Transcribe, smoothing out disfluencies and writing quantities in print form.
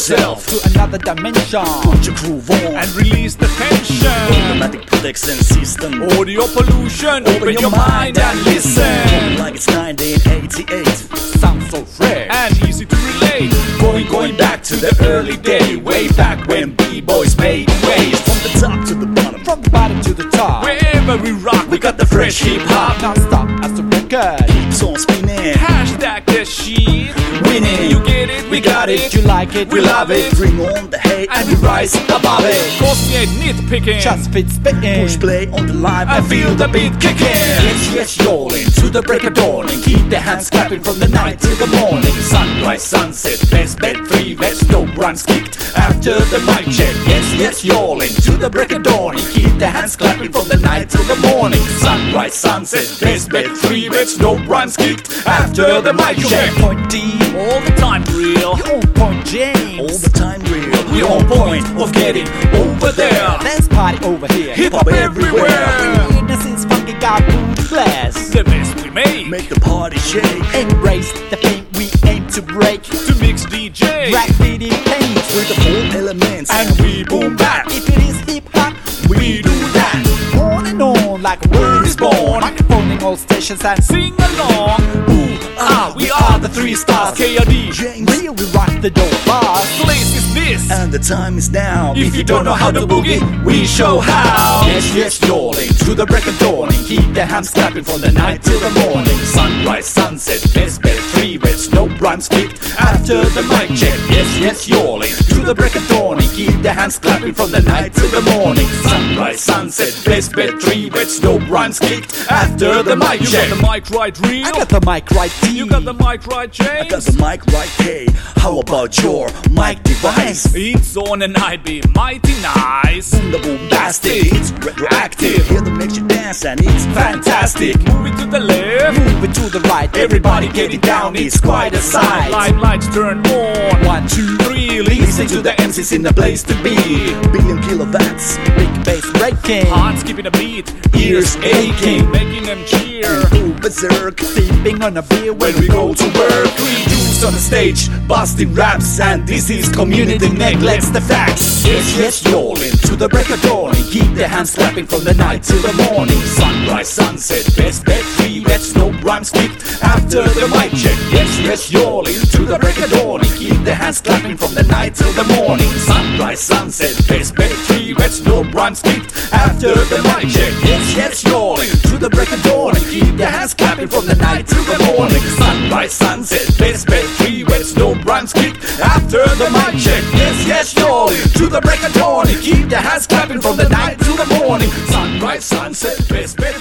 yourself to another dimension. Put your groove on and release the tension. Automatic protection system. Audio pollution, open your mind and listen. Like it's 1988. Sounds so fresh and easy to relate. Going back to the early day, way back when B-boys made waves. From the top to the bottom, from the bottom to the top. Wherever we rock, we got the fresh hip-hop. Non-stop as the record keeps on spinning. Hashtag the shit. Winning, you get it, we got it. You like it, we love it. Bring on the hate and we rise above it. Cause we ain't nitpicking, just fit spitting. Push play on the live and feel the beat kicking. Yes, yes, yawling to the break of dawn and keep the hands clapping from the night till the morning. Sunrise, sunset, best bet, 3 bets, no runs kicked after the mic check. Yes, yes, yawling to the break of dawn and keep the hands clapping from the night till the morning. Sunrise, sunset, best bet, 3 bets, no runs kicked after the mic check. Point D, all the time real. You on point James, all the time real. We on point of getting over there. Let's party over here. Hip hop everywhere. Weirdness is funky, got boom class. The best we make the party shake. Embrace the thing we aim to break. To mix DJ, graffiti paints with the 4 elements, and we boom back. If it is hip hop, we do that. On and on like a word is born. Microphoning all stations and sing along. Ooh, ah, we are the 3 stars. KRD, James, real, we rock the dope bars. Place is this, and the time is now. If you don't know how to boogie, we show how. Yes, yes, yawling to the break of dawn and keep the hands clapping from the night till the morning. Sunrise, sunset, best bet, 3 bets, no rhymes kicked after the mic check. Yes, yes, yawling to the break of dawn and keep the hands clapping from the night till the morning. Sunrise, sunset, best bet, 3 bets, no rhymes kicked after the mic check. You got the mic right real. I got the mic right D. You got the mic right James. I got the mic right K. How about your mic device? It's on and I'd be mighty nice. Boom the bombastic, it's retroactive. Hear the makes you dance and it's fantastic. Move it to the left, move it to the right. Everybody get it down, it's quite a sight. Live lights turn on, 1, 2, 3. Listen to the MCs in the place to be. Billion kilowatts, big bass breaking, hearts skipping a beat, ears aching, making them cheer. Go berserk, sipping on a beer when we go to work. 3 dudes on the stage, busting raps, and this is community neglects the facts. Yes, yes, yawling to the break of dawn and keep the hands clapping from the night till the morning. Sunrise, sunset, best bet, 3 bets, no rhymes kicked after the mic check. Yes, yes, yawling to the break of dawn and keep the hands clapping from the night till the morning. Sunrise, sunset, best bet, 3 bets, no rhymes kicked after the mic check. Yes, yes, yawling to the break of dawn and keep the hands clapping from the night till the morning. Sunrise, sunset, best bet, 3 bets, no rhymes kicked after the mic check. Yes, yes, yawling to the break of dawn and keep the hands clapping from the night till the morning. Sunrise, sunset, best bet.